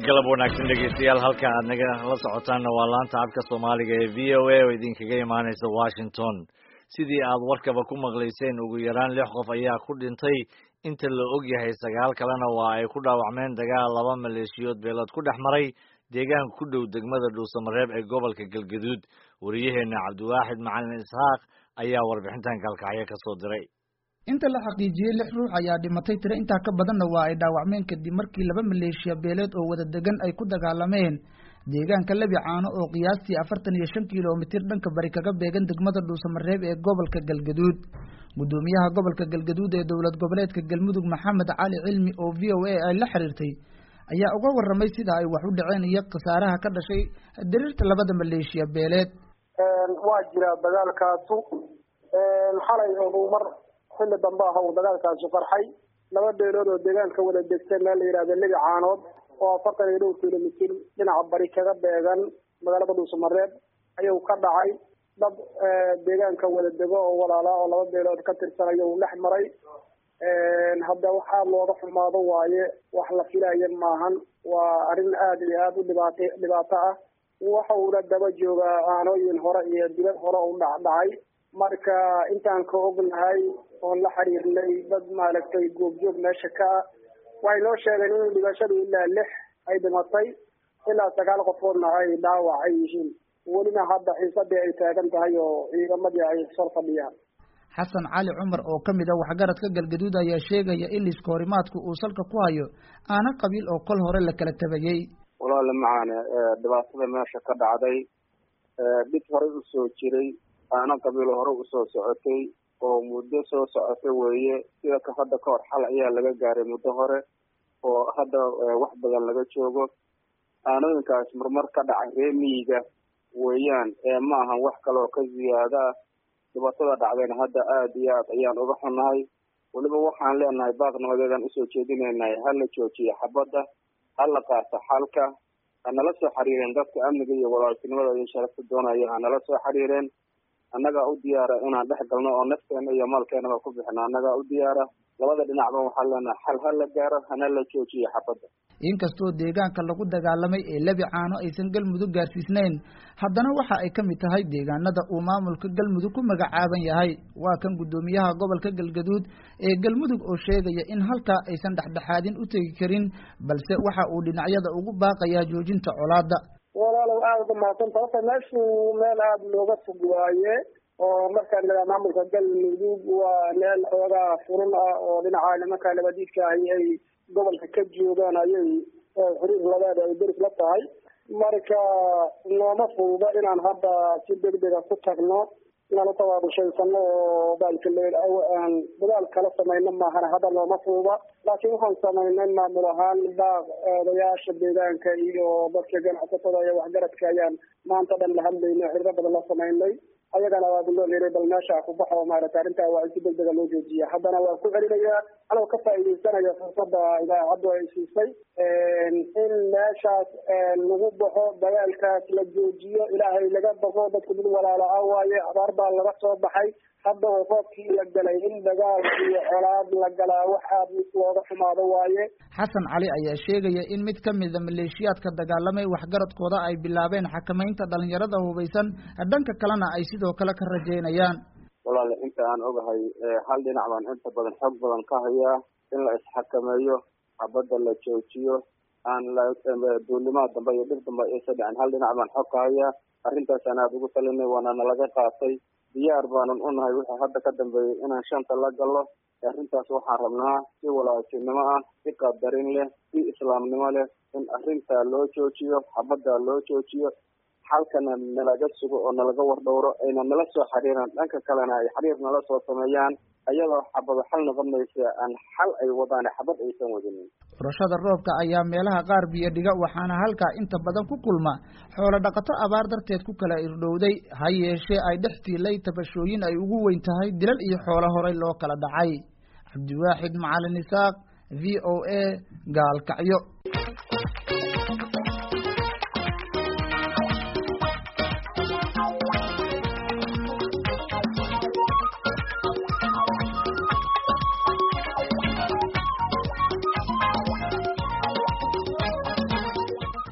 galab wanaagsan dhegeystayaal halka aad naga la socotaanna waa laanta codka Soomaaliga ee VOA oo idinkaga imaanaysa Washington. Sidii aad warkaba ku maqlayseen ugu yaraan 6 qof ayaa ku dhintay inta la og yahay 9 kalena waa ay ku dhaawacmeen dagaal 2 maleeshiyood beelad ku dhexmaray deegaan ku dhow degmada Dhuusamareeb ee gobolka Galgaduud. Wariyaheena Cabdiwaaxid Macalin Isxaaq ayaa warbixintan kalkacyo ka soo diray. inta la xaqiijiyay 6 ruux ayaa dhimatay tiro inta ka badanna waa ay dhaawacmeen kadib markii 2 maleeshiya beeleed oo wada degan ay ku dagaalameen deegaanka Labi Caano oo qiyaastii 45 kiiloomitir dhanka bari kaga beegan degmada Dhuusamareeb ee gobolka Galgaduud. Gudoomiyaha gobolka Galgaduud ee dowlad goboleedka Galmudug Maxamed Cali Cilmi oo VOA ay la xiriirtay ayaa uga warramay sida ay wax u dhaceen iyo qasaaraha ka dhashay diriirta 2 maleeshiya beeleed. waa jira dagaalkaasu xalay oo mar xilli dambe ah oo dagaalkaasi farxay 2 beelood oo deegaanka wada degtay meel la yiraahdo Labi Caanood oo 42 kiiloomitir dhinaca bari kaga beegan magaalada Dhuusamareeb ayuu ka dhacay dad deegaanka wada dego oo walaala oo 2 beelood ka tirsanay oo dhex maray hadda waxa looga xumaado waaye wax la filayo maahan waa arin aad iyo aad u dhibaato ah waxa uu daba jooga aanooyin hore iyo dibad hore u dhacay marka intaan ka ognahay oo la xiriirnay dad maaragtay goobjoog meesha ka way loo sheegay in dhibashadu ilaa 6 ay dhimatay ilaa 9 qofoodna ay dhaawacay yihiin welina hadda xiisadii ay taagan tahay oo ciidamadii ay soo fadhiyaan. Xasan Cali Cumar oo kamid ah waxgaradka Galgaduud ayaa sheegaya in iskoorimaadku uu salka ku hayo aana qabiil oo kol hore la kala tabayay. walaal macaane dhibaatada meesha ka dhacday dib hore u soo jiray aana qabiil hore u soo socotay oo muddo soo socotay weeye sida ka hadda ka hor xal ayaa laga gaaray muddo hore oo hadda wax badan laga joogo aanooyinkaas marmar ka dhacay reemiyiga weeyaan ma ahan wax kale oo ka ziyaada dhibaatada dhacdayna hadda aad iyo aad ayaan uga xunahay waliba waxaan leenahay baaqnimadeedan usoo jeedinaynay hal la joojiyo xabadda hal la qaato xalka nala soo xiriireen dadka amniga iyo walaaltinimada iyo sharafta doonaya nala soo xiriireen annaga u diyaara inaan dhex galno oo nafteena iyo maalkeena ku bixino annaga u diyaara labada dhinacba waxaa leenahay hal la gaaro hana la joojiyo xabadda. inkastoo deegaanka lagu dagaalamay ee Labi Caano aysan Galmudug gaarsiisnayn haddana waxa ay kamid tahay deegaanada uu maamulka Galmudug ku magacaaban yahay. waa kan gudoomiyaha gobolka Galgaduud ee Galmudug oo sheegaya in halka aysan dhaxdhaxaadin u tagi karin balse waxa uu dhinacyada ugu baaqayaa joojinta colaadda. walaalow aad u mahadsantahay meeshu meel aad looga fog waaye oo markaan la maamulka Galmudug waa meel xoogaa furan ah oo dhinaca nimanka labadiidka ay gobolka ka joogaan ayay xiriir labaad ay deris la tahay marka nooma fududa inaan hadda si degdeg ah ku tagno inaan u tabaabushaysano oo aan dadaal kala samayno maahan hadda nooma fududa laakiin waxaan samaynay maamul ahaan baaq odayaasha deegaanka iyo dadka ganacsatada iyo waxgaradka ayaan maanta dhan la hadlaynay xiriir badan la samaynay ayagana waa loo leeyahay bal meesha ku baxo maaragtay arinta waa si degdeg loo joojiyaa haddana waa ku celinayaa anoo ka faa'iideysanaya fursadda idaacaddu ay siisay in meeshaas lagu baxo dagaalkaas la joojiyo ilaahay laga baqo dadku mid walaala ah waaye abaar baa laga soo baxay hadda oo roobkii la galay in dagaal iyo colaad la galaa wax aad looga xumaado waaye. Xasan Cali ayaa sheegaya in mid ka mid ah maleeshiyaadka dagaalamay waxgaradkooda ay bilaabeen xakamaynta dhalinyarada hubeysan dhanka kalena ay sidoo kale ka rajeynayaan. walaal inta aan ogahay hal dhinac baan inta badan xog badan ka hayaa in la isxakameeyo xabadda la joojiyo aan la duulimaad dambe iyo dhib dambe aysan dhicin hal dhinac baan xog ka hayaa arrintaas aan aad ugu talinay waana nalaga qaatay diyaar baanan u nahay wixii hadda ka dambeeyay inaan shanta la gallo arrintaas waxaan rabnaa si walaaltinimo ah si qadarin leh si islaamnimo leh in arrintaa loo joojiyo xabadda loo joojiyo xalkana nalaga sugo oo nalaga wardhowro ayna nala soo xiriiraan dhanka kalena ay xiriir nala soo sameeyaan ayadoo xabado xal noqonaysa aan xal ay wadaan xabad aysan wadinin. Furashada roobka ayaa meelaha qaar biyo dhiga waxaana halka inta badan ku kulma xoolo dhaqato abaar darteed ku kala irdhowday ha yeeshee ay dhextiilay tabashooyin ay ugu weyn tahay dilal iyo xoolo horay loo kala dhacay. Cabdiwaaxid Macalin Isxaaq VOA Gaalkacyo.